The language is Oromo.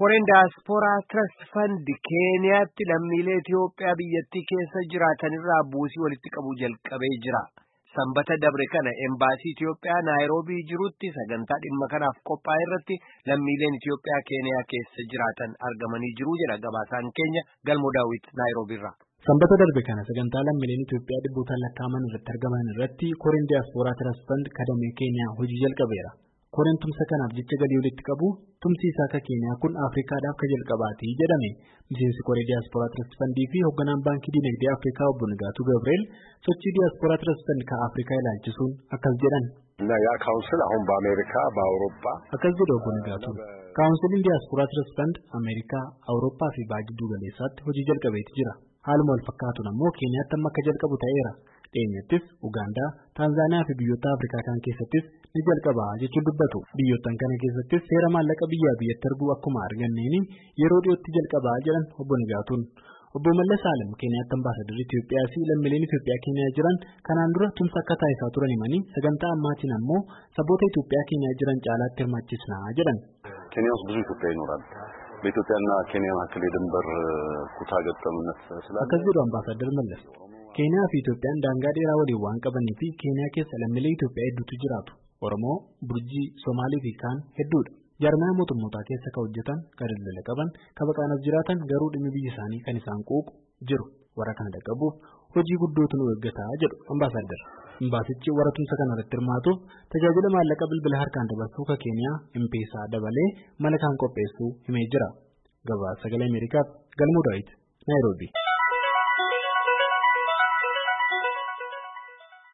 Koreen Diaspora Trust Fund Keeniyaatti lammiilee Itoophiyaa biyyattii keessa jiraatan irraa buusii walitti qabuu jalqabee jira. Sanbata dabre kana embaasii Itoophiyaa Naayiroobii jirutti sagantaa dhimma kanaaf qophaa'e irratti lammiileen Itoophiyaa Keeniyaa keessa jiraatan argamanii jiru jedha gabaasaan keenya Galmoo Daawit Naayiroobiirraa. Sanbata darbe kana sagantaa lammiileen Itoophiyaa dhibbootaan lakkaa'aman irratti argaman irratti Koreen Diaspora Trust Fund kadamee Keeniyaa hojii jalqabeera. Koreen tumsa kanaaf jecha galii walitti qabu tumsi isaa akka Keeniyaa kun Afrikaadhaaf ka jalqabaati jedhame. Miseensi Koree Diaspora Trust Fund fi hoogganaan baankii dinagdee Afrikaa obbo Nagaatu Gabriel sochii Diaspora Trust Fund ka Afrikaa ilaalchisuun akkas jedhan. ያ ካውንስል አሁን በአሜሪካ በአውሮፓ akkas jedhu obbo Nagaatu. Kaawunsiliin Diaspora Trust Fund Ameerikaa, Awurooppaa fi Baagiduu Galeessaatti hojii jalqabeeti jira. Haaluma wal fakkaatuun ammoo Keeniyaatti amma akka jalqabu ta'eera. Dheenyattis Ugaandaa, Taanzaaniyaa fi biyyoota Afrikaa kan keessattis ni jalqaba jechuun dubbatu. Biyyoottan kana keessattis seera maallaqa biyyaa biyyatti arguu akkuma arganneeni yeroo dhiyootti jalqaba jedhan obbo Nagaatuun. Obbo Mallas Alam Keeniyaatti ambaasadarri Itoophiyaa fi lammiileen Itoophiyaa Keeniyaa jiran kanaan dura tumsa akka taasisaa turan himanii sagantaa ammaatiin ammoo saboota Itoophiyaa Keeniyaa jiran caalaatti hirmaachisna jedhan. ኬንያ ውስጥ ብዙ ኢትዮጵያ ይኖራል። በኢትዮጵያና ኬንያ መካከል የድንበር ኩታ ገጠምነት ስላለ akkas jedhu ambaasadar Mallas. Keeniyaa fi Itoophiyaan daangaa dheeraa waliin waan qabanii fi Keeniyaa keessa lammiilee Itoophiyaa hedduutu jiraatu. Oromoo, Burjii, Somaalii fi kaan hedduudha. Jaarmaa mootummootaa keessa ka hojjetan, ka daldala qaban, ka baqaanaaf jiraatan garuu dhimmi biyya isaanii kan isaan quuqu jiru. Warra kana dhaqqabuuf hojii guddootu nu eeggataa jedhu ambaasadar. Imbaasichi warra tumsa kana irratti hirmaatuuf tajaajila maallaqa bilbila harkaan dabarsuu ka Keeniyaa M-Pesa dabalee mala kan qopheessuu himee jira. Gabaasa Sagalee Ameerikaaf Galmoo Daawit Naayiroobii.